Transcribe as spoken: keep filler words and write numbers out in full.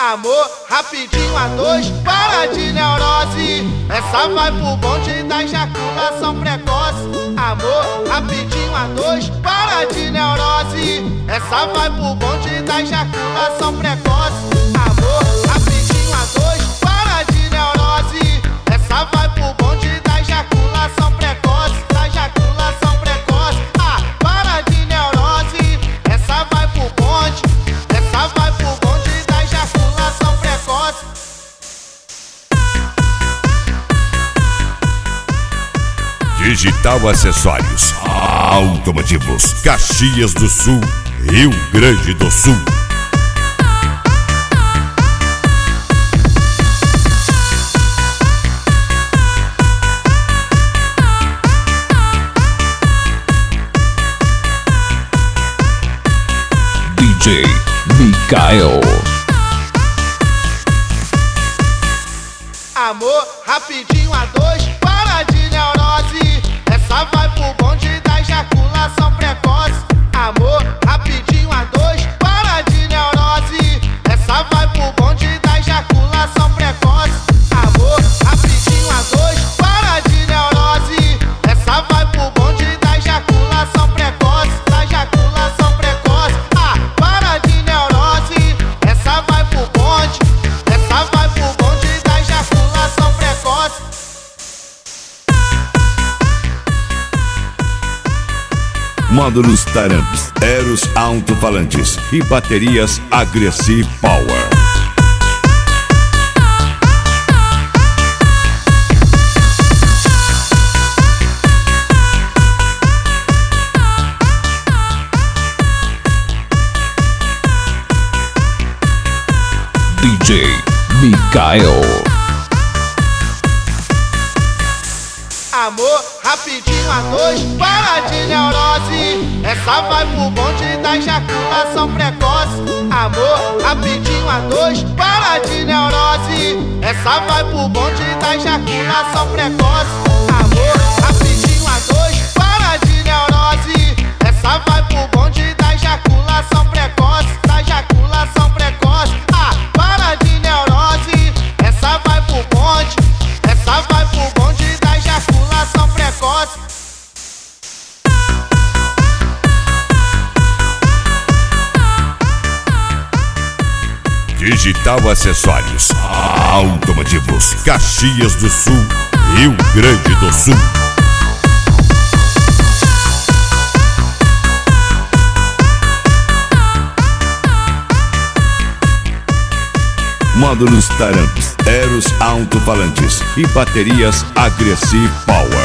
Amor, rapidinho a dois, para de neurose. Essa vai pro bonde da ejaculação precoce. Amor, rapidinho a dois, para de neurose. Essa vai pro bonde da ejaculação precoce. Amor, rapidinho a dois, para de neurose. Essa vai pro bonde da ejaculação precoce. Da ejaculação precoce. Ah, para de neurose. Essa vai pro bonde. Essa vai pro bonde da ejaculação precoce. Digital Acessórios Automotivos, Caxias do Sul, Rio Grande do Sul. D J Mikael. Amor, rapidinho a dois, para de neurose. Essa vai pro bonde da ejaculação precoce. Amor, rapidinho a dois, para de neurose. Essa vai pro bonde da ejaculação precoce. Amor, rapidinho a dois, para de neurose. Essa vai pro bonde da ejaculação precoce. Da ejaculação precoce. Ah, para de neurose. Essa vai pro bonde. Essa vai pro bonde da ejaculação precoce. Módulos Taramps, Eros Alto-Falantes e baterias Aggressive Power. D J Mikael. Amor, rapidinho a dois, para de neurose. Essa vai pro bonde da ejaculação precoce. Amor, rapidinho a dois, para de neurose. Essa vai pro bonde da ejaculação precoce. Amor, rapidinho a dois, para de neurose. Essa vai pro bonde da ejaculação precoce. Da ejaculação precoce. Ah, para de neurose. Essa vai pro bonde. Essa vai pro bonde da ejaculação precoce. Digital Acessórios Automotivos, Caxias do Sul, Rio Grande do Sul. Módulos Taramps, Eros Alto-Falantes e baterias Aggressive Power.